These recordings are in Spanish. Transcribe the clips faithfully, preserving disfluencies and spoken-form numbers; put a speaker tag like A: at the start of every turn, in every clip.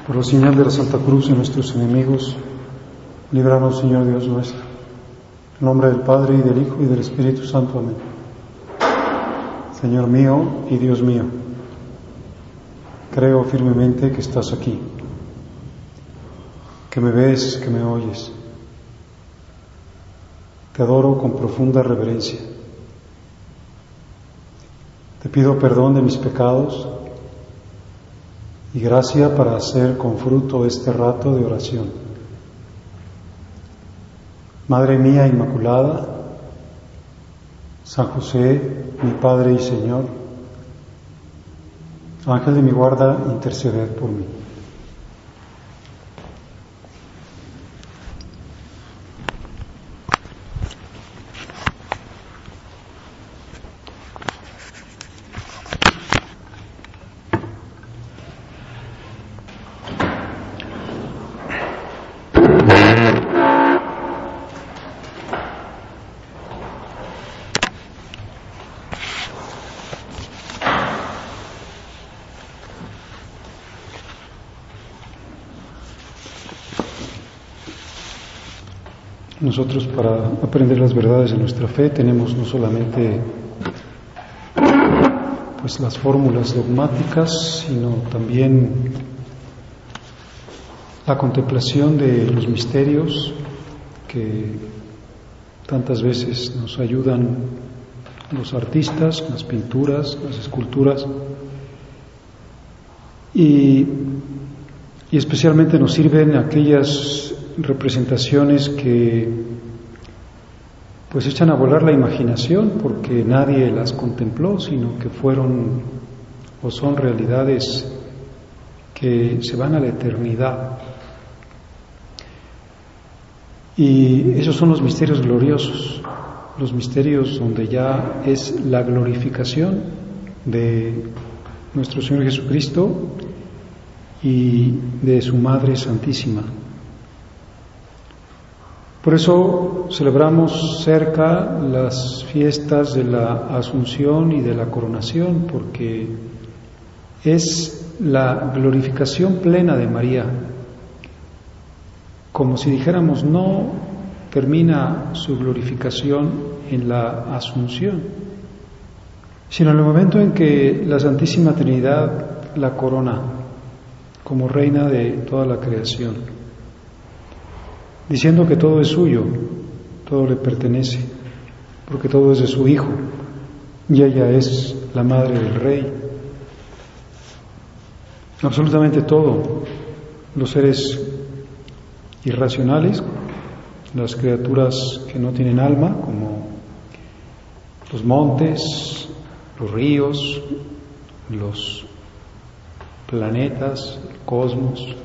A: Por la señal de la Santa Cruz de nuestros enemigos, líbranos, Señor Dios nuestro. En nombre del Padre, y del Hijo, y del Espíritu Santo. Amén. Señor mío y Dios mío, creo firmemente que estás aquí, que me ves, que me oyes. Te adoro con profunda reverencia. Te pido perdón de mis pecados y gracia para hacer con fruto este rato de oración. Madre mía Inmaculada, San José, mi Padre y Señor, Ángel de mi guarda, interceded por mí. Nosotros, para aprender las verdades de nuestra fe, tenemos no solamente pues las fórmulas dogmáticas, sino también la contemplación de los misterios que tantas veces nos ayudan los artistas, las pinturas, las esculturas, y, y especialmente nos sirven aquellas representaciones que pues echan a volar la imaginación, porque nadie las contempló, sino que fueron o son realidades que se van a la eternidad. Y esos son los misterios gloriosos, los misterios donde ya es la glorificación de nuestro Señor Jesucristo y de su Madre Santísima. Por eso celebramos cerca las fiestas de la Asunción y de la Coronación, porque es la glorificación plena de María. Como si dijéramos, no termina su glorificación en la Asunción, sino en el momento en que la Santísima Trinidad la corona como reina de toda la creación, diciendo que todo es suyo, todo le pertenece, porque todo es de su Hijo, y ella es la madre del Rey. Absolutamente todo, los seres irracionales, las criaturas que no tienen alma, como los montes, los ríos, los planetas, el cosmos,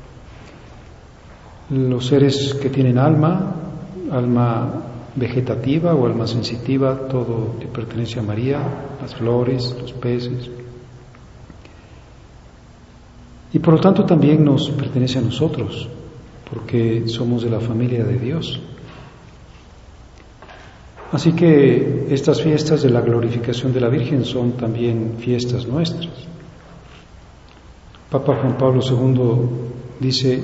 A: los seres que tienen alma, alma vegetativa o alma sensitiva, todo le pertenece a María, las flores, los peces, y por lo tanto también nos pertenece a nosotros, porque somos de la familia de Dios. Así que estas fiestas de la glorificación de la Virgen son también fiestas nuestras. Papa Juan Pablo segundo dice,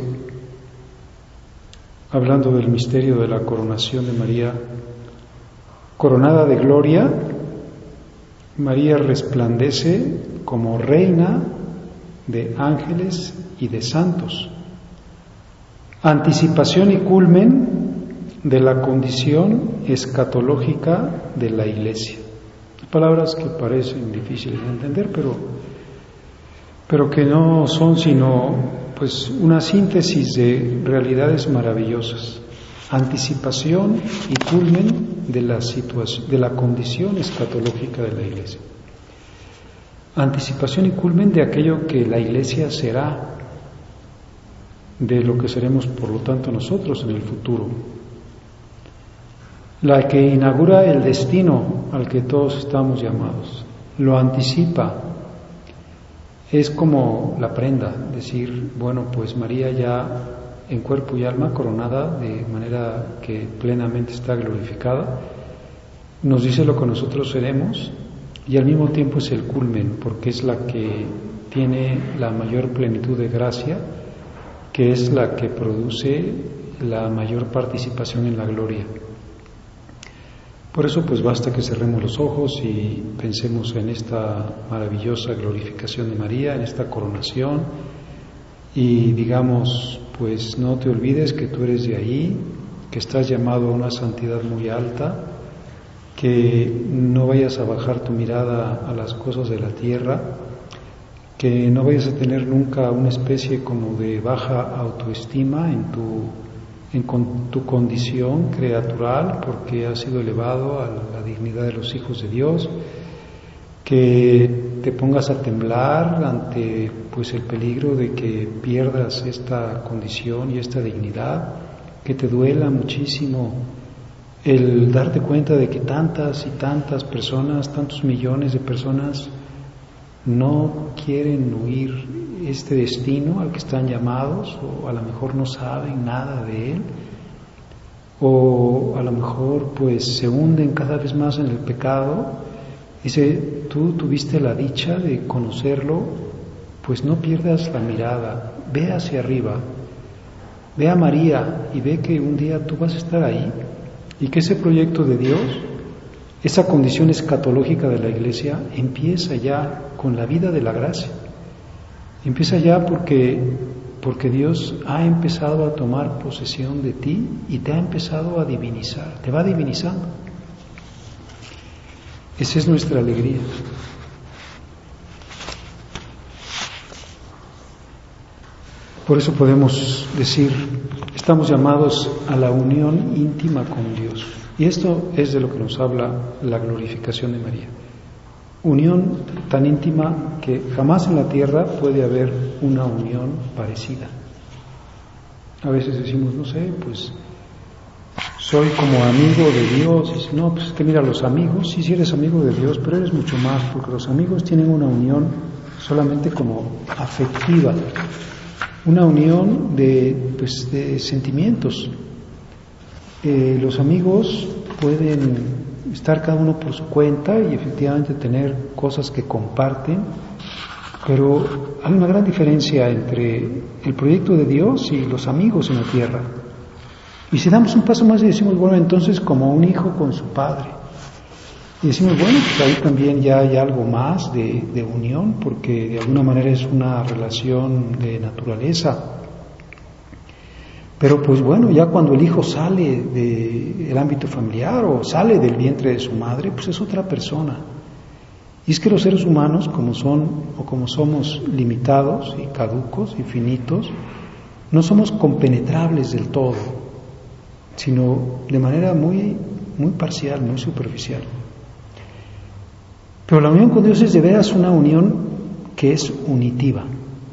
A: hablando del misterio de la coronación de María, coronada de gloria, María resplandece como reina de ángeles y de santos, anticipación y culmen de la condición escatológica de la Iglesia. Palabras que parecen difíciles de entender, pero, pero que no son sino pues una síntesis de realidades maravillosas, anticipación y culmen de la situación, de la condición escatológica de la Iglesia, anticipación y culmen de aquello que la Iglesia será, de lo que seremos por lo tanto nosotros en el futuro, la que inaugura el destino al que todos estamos llamados, lo anticipa. Es como la prenda, decir, bueno, pues María ya en cuerpo y alma coronada de manera que plenamente está glorificada, nos dice lo que nosotros seremos y al mismo tiempo es el culmen, porque es la que tiene la mayor plenitud de gracia que es la que produce la mayor participación en la gloria. Por eso pues basta que cerremos los ojos y pensemos en esta maravillosa glorificación de María, en esta coronación, y digamos, pues no te olvides que tú eres de ahí, que estás llamado a una santidad muy alta, que no vayas a bajar tu mirada a las cosas de la tierra, que no vayas a tener nunca una especie como de baja autoestima en tu en con tu condición creatural, porque has sido elevado a la dignidad de los hijos de Dios, que te pongas a temblar ante pues el peligro de que pierdas esta condición y esta dignidad, que te duela muchísimo el darte cuenta de que tantas y tantas personas, tantos millones de personas no quieren huir este destino al que están llamados, o a lo mejor no saben nada de él, o a lo mejor pues se hunden cada vez más en el pecado. Dice, tú tuviste la dicha de conocerlo, pues no pierdas la mirada, ve hacia arriba, ve a María y ve que un día tú vas a estar ahí, y que ese proyecto de Dios, esa condición escatológica de la Iglesia, empieza ya con la vida de la gracia. Empieza ya porque, porque Dios ha empezado a tomar posesión de ti y te ha empezado a divinizar, te va divinizando. Esa es nuestra alegría. Por eso podemos decir, estamos llamados a la unión íntima con Dios. Y esto es de lo que nos habla la glorificación de María. Unión tan íntima que jamás en la tierra puede haber una unión parecida. A veces decimos, no sé, pues soy como amigo de Dios. Y dice, no, pues es que mira, los amigos, sí, sí eres amigo de Dios, pero eres mucho más, porque los amigos tienen una unión solamente como afectiva, una unión de, pues, de sentimientos. Eh, los amigos pueden estar cada uno por su cuenta y efectivamente tener cosas que comparten, pero hay una gran diferencia entre el proyecto de Dios y los amigos en la tierra. Y si damos un paso más y decimos, bueno, entonces como un hijo con su padre, y decimos, bueno, pues ahí también ya hay algo más de, de unión, porque de alguna manera es una relación de naturaleza. Pero pues bueno, ya cuando el hijo sale del ámbito familiar o sale del vientre de su madre, pues es otra persona. Y es que los seres humanos, como son o como somos limitados y caducos y finitos, no somos compenetrables del todo, sino de manera muy, muy parcial, muy superficial. Pero la unión con Dios es de veras una unión que es unitiva.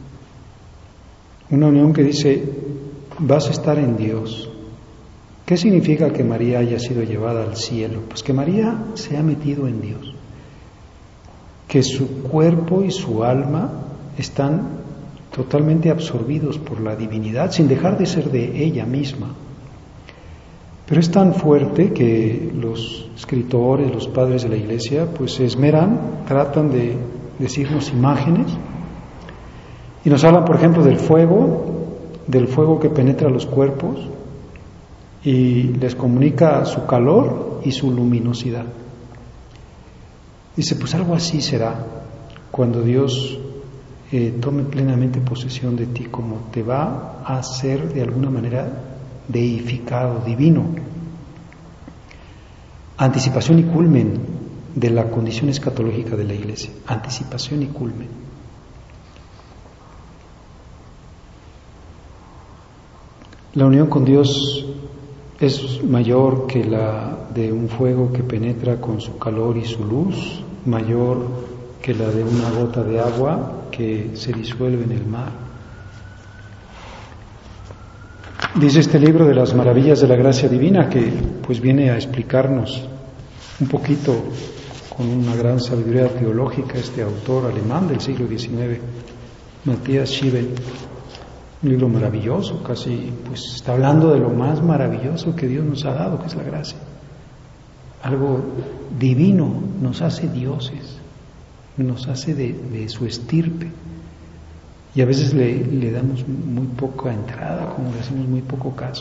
A: Una unión que dice, vas a estar en Dios. ¿Qué significa que María haya sido llevada al cielo? Pues que María se ha metido en Dios, que su cuerpo y su alma están totalmente absorbidos por la divinidad, sin dejar de ser de ella misma. Pero es tan fuerte que los escritores, los padres de la Iglesia, pues se esmeran, tratan de decirnos imágenes, y nos hablan, por ejemplo, del fuego, del fuego que penetra los cuerpos y les comunica su calor y su luminosidad. Dice, pues algo así será cuando Dios eh, tome plenamente posesión de ti, como te va a hacer de alguna manera deificado, divino. Anticipación y culmen de la condición escatológica de la Iglesia. Anticipación y culmen. La unión con Dios es mayor que la de un fuego que penetra con su calor y su luz, mayor que la de una gota de agua que se disuelve en el mar. Dice este libro de las maravillas de la gracia divina, que pues viene a explicarnos un poquito con una gran sabiduría teológica este autor alemán del siglo diecinueve, Matthias Schiebel. Un libro maravilloso, casi, pues está hablando de lo más maravilloso que Dios nos ha dado, que es la gracia. Algo divino, nos hace dioses, nos hace de, de su estirpe. Y a veces le, le damos muy poca entrada, como le hacemos muy poco caso.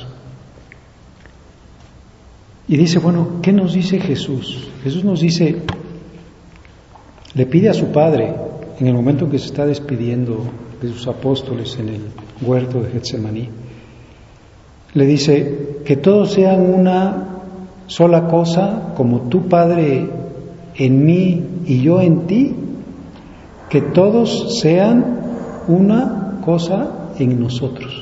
A: Y dice, bueno, ¿qué nos dice Jesús? Jesús nos dice, le pide a su Padre, en el momento en que se está despidiendo de sus apóstoles en el huerto de Getsemaní, le dice, que todos sean una sola cosa, como tu Padre en mí y yo en ti, que todos sean una cosa en nosotros.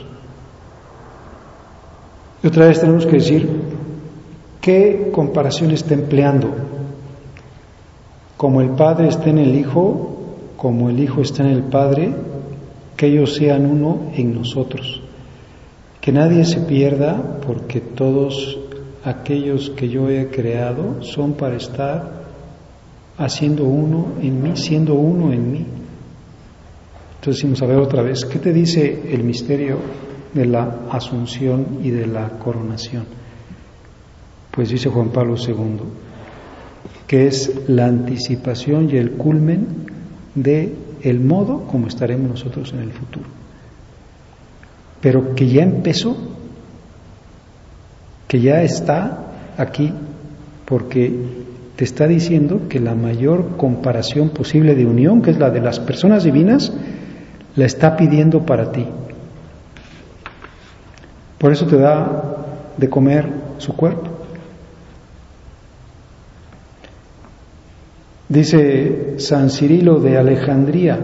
A: Y otra vez tenemos que decir, ¿qué comparación está empleando? Como el Padre está en el Hijo, como el Hijo está en el Padre, que ellos sean uno en nosotros. Que nadie se pierda, porque todos aquellos que yo he creado son para estar haciendo uno en mí, siendo uno en mí. Entonces decimos, a ver otra vez, ¿qué te dice el misterio de la Asunción y de la coronación? Pues dice Juan Pablo segundo, que es la anticipación y el culmen de el modo como estaremos nosotros en el futuro. Pero que ya empezó, que ya está aquí, porque te está diciendo que la mayor comparación posible de unión, que es la de las personas divinas, la está pidiendo para ti. Por eso te da de comer su cuerpo. Dice San Cirilo de Alejandría,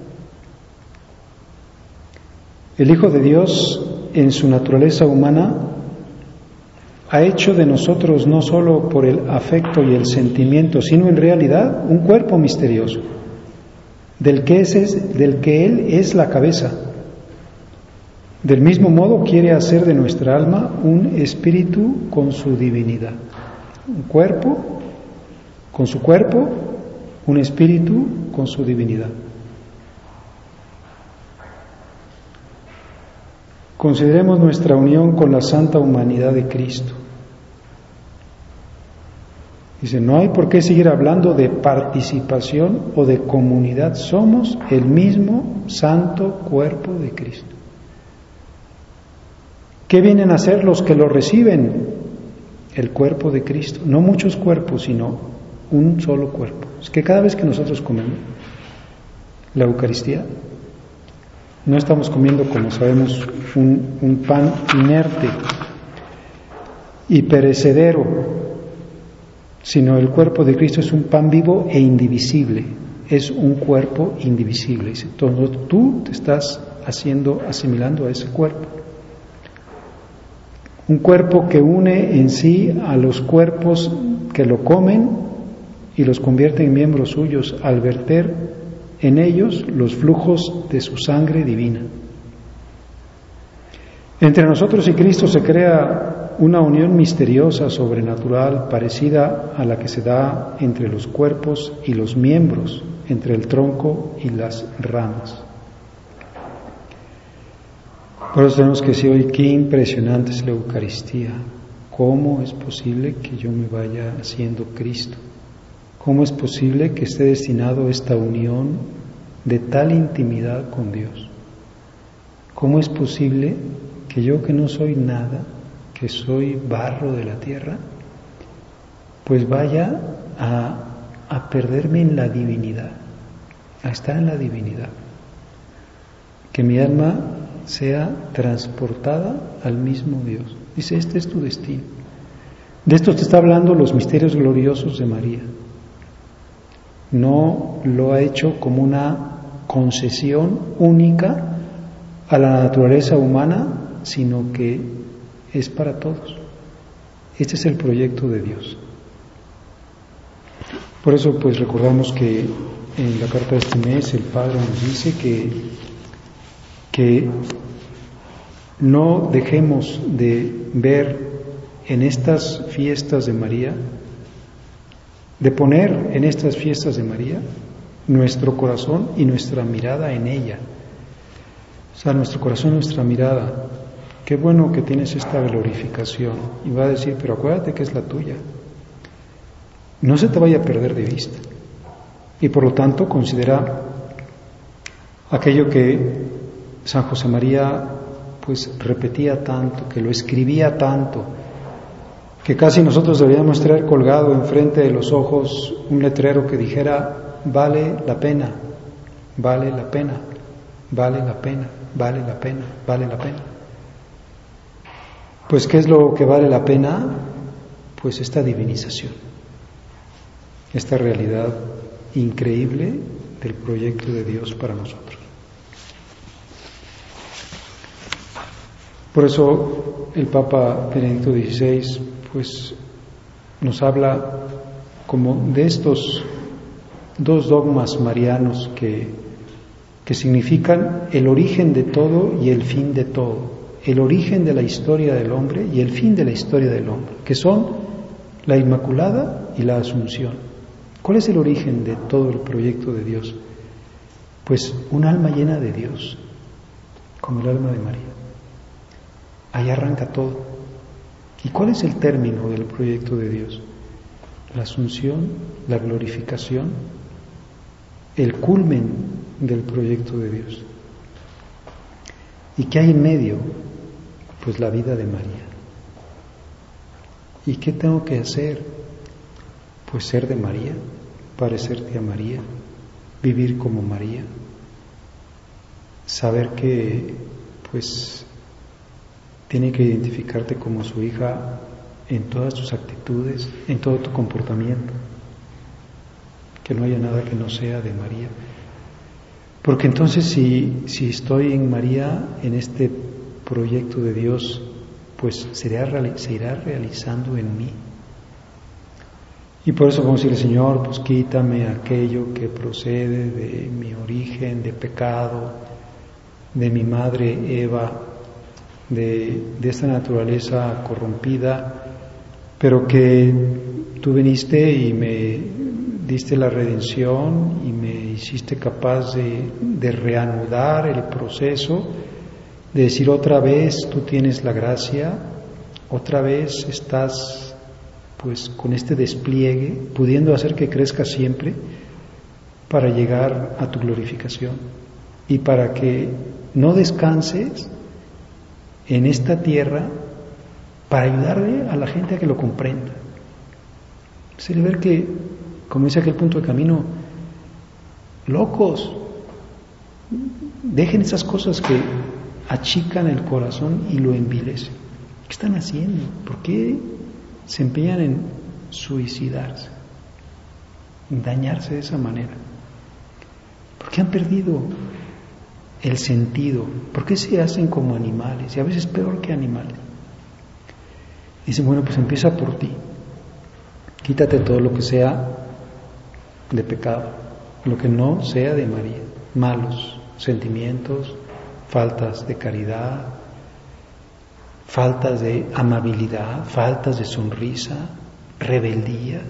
A: el Hijo de Dios en su naturaleza humana ha hecho de nosotros no solo por el afecto y el sentimiento, sino en realidad un cuerpo misterioso, del que, es, del que Él es la cabeza. Del mismo modo quiere hacer de nuestra alma un espíritu con su divinidad, un cuerpo con su cuerpo, un espíritu con su divinidad. Consideremos nuestra unión con la santa humanidad de Cristo. Dice, no hay por qué seguir hablando de participación o de comunidad. Somos el mismo santo cuerpo de Cristo. ¿Qué vienen a hacer los que lo reciben? El cuerpo de Cristo. No muchos cuerpos, sino un solo cuerpo. Es que cada vez que nosotros comemos la Eucaristía, no estamos comiendo, como sabemos, un, un pan inerte y perecedero, sino el cuerpo de Cristo es un pan vivo e indivisible, es un cuerpo indivisible. Entonces tú te estás haciendo, asimilando a ese cuerpo. Un cuerpo que une en sí a los cuerpos que lo comen y los convierte en miembros suyos al verter en ellos los flujos de su sangre divina. Entre nosotros y Cristo se crea una unión misteriosa, sobrenatural, parecida a la que se da entre los cuerpos y los miembros, entre el tronco y las ramas. Por eso tenemos que decir hoy, qué impresionante es la Eucaristía. ¿Cómo es posible que yo me vaya haciendo Cristo? ¿Cómo es posible que esté destinado a esta unión de tal intimidad con Dios? ¿Cómo es posible que yo, que no soy nada, que soy barro de la tierra, pues vaya a, a perderme en la divinidad, a estar en la divinidad? Que mi alma sea transportada al mismo Dios. Dice, este es tu destino. De esto te está hablando los misterios gloriosos de María. No lo ha hecho como una concesión única a la naturaleza humana, sino que es para todos. Este es el proyecto de Dios. Por eso, pues recordamos que en la carta de este mes el Padre nos dice que, que no dejemos de ver en estas fiestas de María, de poner en estas fiestas de María nuestro corazón y nuestra mirada en ella. O sea, nuestro corazón, nuestra mirada. Qué bueno que tienes esta glorificación. Y va a decir, pero acuérdate que es la tuya. No se te vaya a perder de vista. Y por lo tanto considera aquello que San José María pues repetía tanto, que lo escribía tanto, que casi nosotros deberíamos traer colgado enfrente de los ojos un letrero que dijera: vale la pena, vale la pena, vale la pena, vale la pena, vale la pena. Pues ¿qué es lo que vale la pena? Pues esta divinización, esta realidad increíble del proyecto de Dios para nosotros. Por eso el Papa Benedicto dieciséis pues nos habla como de estos dos dogmas marianos que, que significan el origen de todo y el fin de todo, el origen de la historia del hombre y el fin de la historia del hombre, que son la Inmaculada y la Asunción. ¿Cuál es el origen de todo el proyecto de Dios? Pues un alma llena de Dios, como el alma de María. Ahí arranca todo. ¿Y cuál es el término del proyecto de Dios? La Asunción, la glorificación, el culmen del proyecto de Dios. ¿Y qué hay en medio? Pues la vida de María. ¿Y qué tengo que hacer? Pues ser de María, parecerte a María, vivir como María, saber que pues tiene que identificarte como su hija en todas tus actitudes, en todo tu comportamiento, que no haya nada que no sea de María. Porque entonces si, si estoy en María, en este proyecto de Dios, pues se irá, se irá realizando en mí. Y por eso podemos decirle: Señor, pues quítame aquello que procede de mi origen, de pecado, de mi madre Eva, de, de esta naturaleza corrompida, pero que tú viniste y me diste la redención y me hiciste capaz de, de reanudar el proceso, de decir otra vez tú tienes la gracia, otra vez estás pues con este despliegue, pudiendo hacer que crezca siempre para llegar a tu glorificación y para que no descanses en esta tierra para ayudarle a la gente a que lo comprenda. Es el ver que, como dice aquel punto de camino, locos, dejen esas cosas que achican el corazón y lo envilecen. ¿Qué están haciendo? ¿Por qué se empeñan en suicidarse, en dañarse de esa manera? ¿Por qué han perdido el sentido? ¿Por qué se hacen como animales? Y a veces peor que animales. Dicen: bueno, pues empieza por ti. Quítate todo lo que sea de pecado, lo que no sea de María, malos sentimientos, faltas de caridad, faltas de amabilidad, faltas de sonrisa, rebeldía,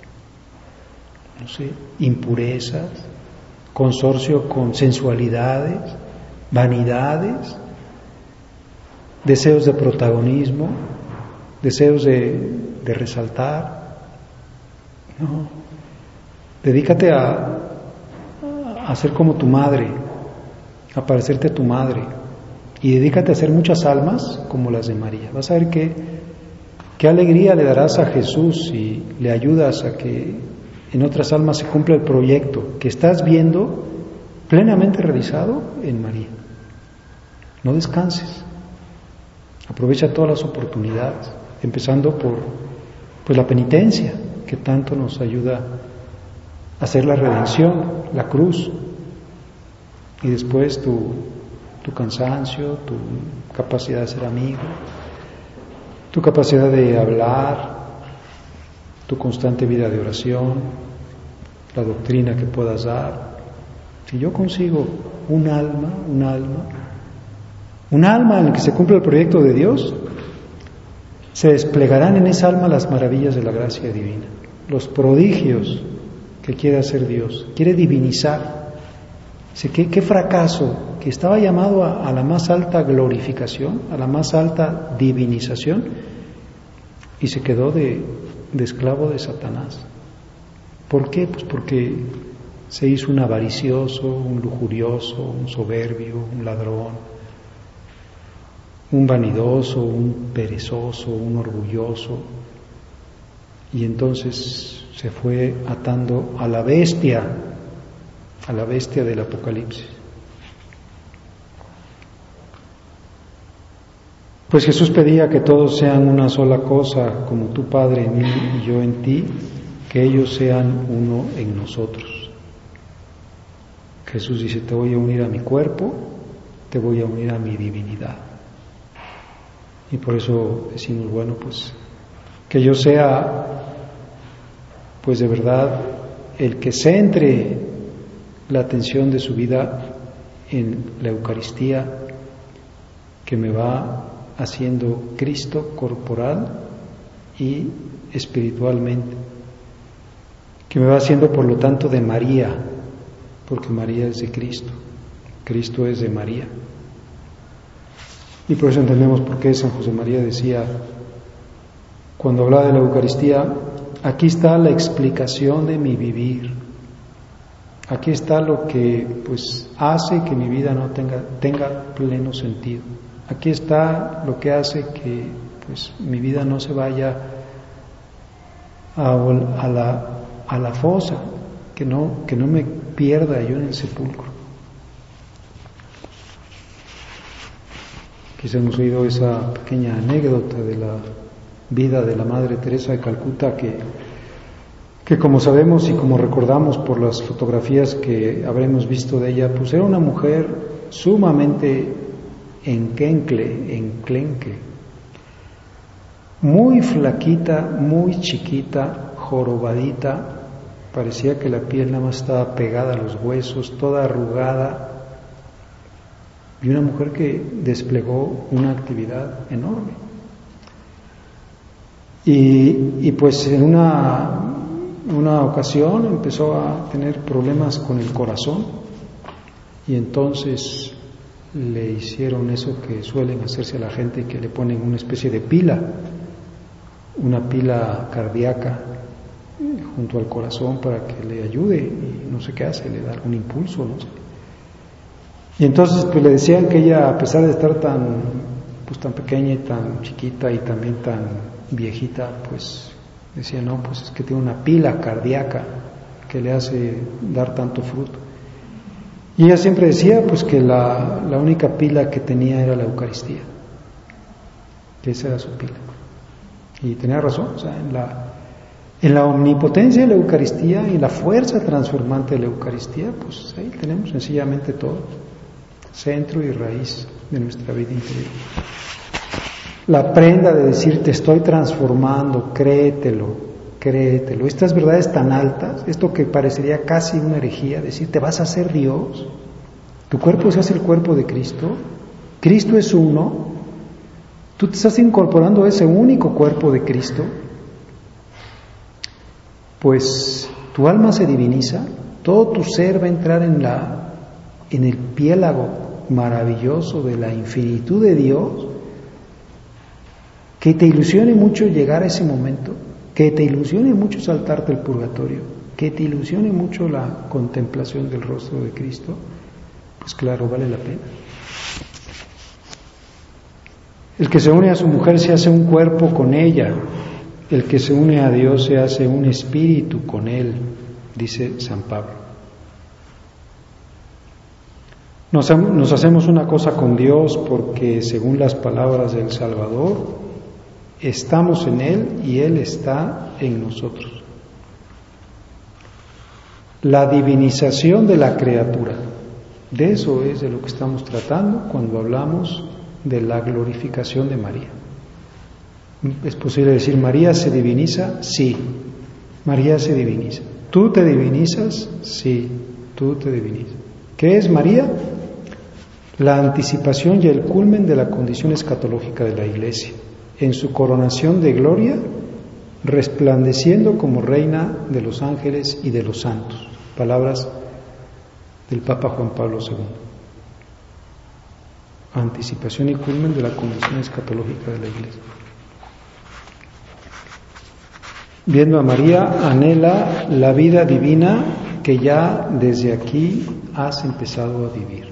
A: no sé, impurezas, consorcio con sensualidades, vanidades, deseos de protagonismo, deseos de, de resaltar. No, dedícate a, a ser como tu madre, a parecerte a tu madre, y dedícate a hacer muchas almas como las de María. Vas a ver qué, qué alegría le darás a Jesús si le ayudas a que en otras almas se cumpla el proyecto que estás viendo plenamente realizado en María. No descanses, aprovecha todas las oportunidades, empezando por pues la penitencia, que tanto nos ayuda a hacer la redención, la cruz, y después tu, tu cansancio, tu capacidad de ser amigo, tu capacidad de hablar, tu constante vida de oración, la doctrina que puedas dar. Si yo consigo un alma, un alma, un alma en el que se cumple el proyecto de Dios, se desplegarán en esa alma las maravillas de la gracia divina, los prodigios que quiere hacer Dios, quiere divinizar. Dice, ¿qué, qué fracaso, que estaba llamado a, a la más alta glorificación, a la más alta divinización, y se quedó de, de esclavo de Satanás. ¿Por qué? Pues porque se hizo un avaricioso, un lujurioso, un soberbio, un ladrón, un vanidoso, un perezoso, un orgulloso, y entonces se fue atando a la bestia, a la bestia del Apocalipsis. Pues Jesús pedía que todos sean una sola cosa, como tu Padre en mí y yo en ti, que ellos sean uno en nosotros. Jesús dice, te voy a unir a mi cuerpo, te voy a unir a mi divinidad. Y por eso decimos, bueno, pues que yo sea, pues de verdad, el que centre la atención de su vida en la Eucaristía, que me va haciendo Cristo corporal y espiritualmente, que me va haciendo por lo tanto de María, porque María es de Cristo, Cristo es de María. Y por eso entendemos por qué San José María decía, cuando hablaba de la Eucaristía, aquí está la explicación de mi vivir, aquí está lo que pues hace que mi vida no tenga, tenga pleno sentido. Aquí está lo que hace que pues mi vida no se vaya a, a, la, a la fosa, que no, que no me pierda yo en el sepulcro. Quizá hemos oído esa pequeña anécdota de la vida de la Madre Teresa de Calcuta, que, que como sabemos y como recordamos por las fotografías que habremos visto de ella, pues era una mujer sumamente enquencle, enclenque, muy flaquita, muy chiquita, jorobadita, parecía que la piel nada más estaba pegada a los huesos, toda arrugada, y una mujer que desplegó una actividad enorme. Y, y pues en una, una ocasión empezó a tener problemas con el corazón, y entonces le hicieron eso que suelen hacerse a la gente, que le ponen una especie de pila, una pila cardíaca junto al corazón para que le ayude, y no sé qué hace, le da algún impulso, no sé. Y entonces pues le decían que ella, a pesar de estar tan pues tan pequeña y tan chiquita y también tan viejita, pues decía, no, pues es que tiene una pila cardíaca que le hace dar tanto fruto. Y ella siempre decía pues que la, la única pila que tenía era la Eucaristía, que esa era su pila. Y tenía razón, o sea, en la, en la omnipotencia de la Eucaristía y la fuerza transformante de la Eucaristía, pues ahí tenemos sencillamente todo, centro y raíz de nuestra vida interior. La prenda de decir, te estoy transformando, créetelo, créetelo. Estas verdades tan altas, esto que parecería casi una herejía, decir, te vas a hacer Dios, tu cuerpo se hace el cuerpo de Cristo, Cristo es uno, tú te estás incorporando a ese único cuerpo de Cristo, pues tu alma se diviniza, todo tu ser va a entrar en la, en el piélago maravilloso de la infinitud de Dios. Que te ilusione mucho llegar a ese momento, que te ilusione mucho saltarte el purgatorio, que te ilusione mucho la contemplación del rostro de Cristo, pues claro, vale la pena. El que se une a su mujer se hace un cuerpo con ella, el que se une a Dios se hace un espíritu con Él, dice San Pablo. Nos, nos hacemos una cosa con Dios porque, según las palabras del Salvador, estamos en Él y Él está en nosotros. La divinización de la criatura, de eso es de lo que estamos tratando cuando hablamos de la glorificación de María. ¿Es posible decir María se diviniza? Sí, María se diviniza. ¿Tú te divinizas? Sí, tú te divinizas. ¿Qué es María? La anticipación y el culmen de la condición escatológica de la Iglesia, en su coronación de gloria, resplandeciendo como reina de los ángeles y de los santos. Palabras del Papa Juan Pablo segundo. Anticipación y culmen de la condición escatológica de la Iglesia. Viendo a María, anhela la vida divina que ya desde aquí has empezado a vivir.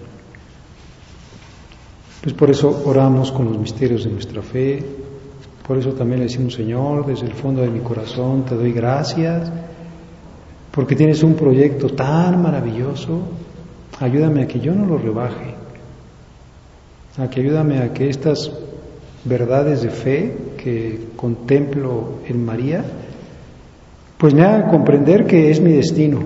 A: Pues por eso oramos con los misterios de nuestra fe, por eso también le decimos: Señor, desde el fondo de mi corazón te doy gracias, porque tienes un proyecto tan maravilloso, ayúdame a que yo no lo rebaje, a que ayúdame a que estas verdades de fe que contemplo en María, pues me hagan comprender que es mi destino,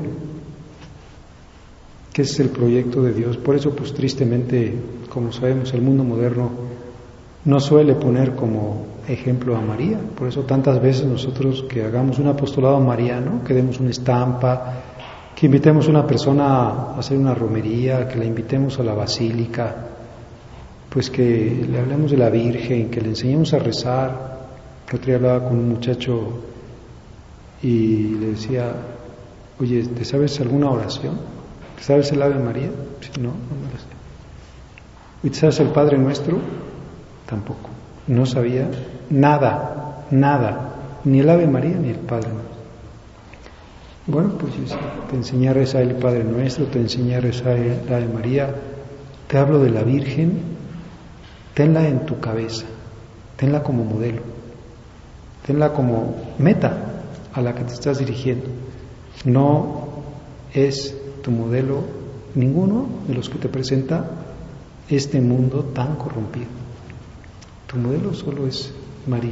A: que es el proyecto de Dios. Por eso, pues tristemente, como sabemos, el mundo moderno no suele poner como ejemplo a María. Por eso tantas veces nosotros que hagamos un apostolado mariano, que demos una estampa, que invitemos a una persona a hacer una romería, que la invitemos a la basílica, pues que le hablemos de la Virgen, que le enseñemos a rezar. El otro día hablaba con un muchacho y le decía: oye, ¿te sabes alguna oración? ¿Te sabes el Ave María? Sí, no, no me lo sé. ¿Y te sabes el Padre Nuestro? Tampoco. No sabía nada, nada, ni el Ave María ni el Padre Nuestro. Bueno, pues te enseñé a rezar el Padre Nuestro, te enseñé a rezar el Ave María, te hablo de la Virgen, tenla en tu cabeza, tenla como modelo, tenla como meta a la que te estás dirigiendo. No es tu modelo ninguno de los que te presenta este mundo tan corrompido. Tu modelo solo es María.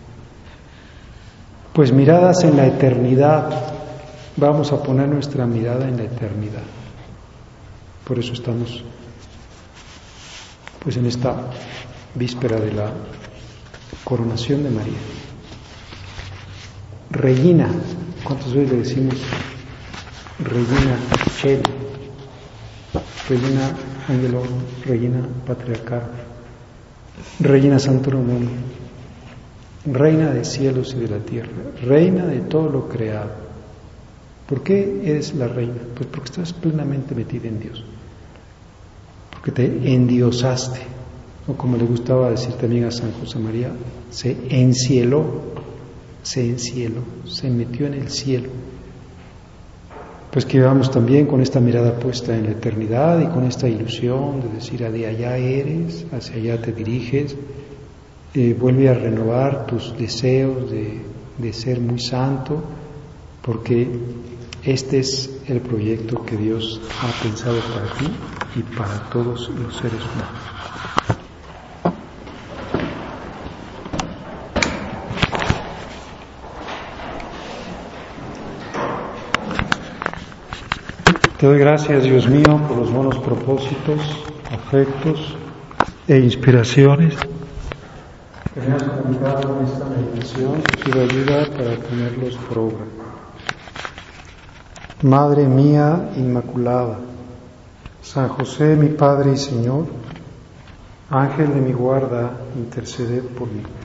A: Pues miradas en la eternidad, vamos a poner nuestra mirada en la eternidad. Por eso estamos pues en esta víspera de la coronación de María. Regina, ¿cuántas veces le decimos Regina Cheli, Regina Angelorum, Regina Patriarcal, Reina Santorum, Reina de cielos y de la tierra, Reina de todo lo creado? ¿Por qué eres la reina? Pues porque estás plenamente metida en Dios, porque te endiosaste, o como le gustaba decir también a San José María, se encieló, se encieló, se metió en el cielo. Pues que vamos también con esta mirada puesta en la eternidad y con esta ilusión de decir: de allá eres, hacia allá te diriges, eh, vuelve a renovar tus deseos de, de ser muy santo, porque este es el proyecto que Dios ha pensado para ti y para todos los seres humanos. Te doy gracias, Dios mío, por los buenos propósitos, afectos e inspiraciones que me has comunicado en esta meditación. Te pido ayuda para ponerlos por obra. Madre mía Inmaculada, San José, mi Padre y Señor, Ángel de mi guarda, interceded por mí.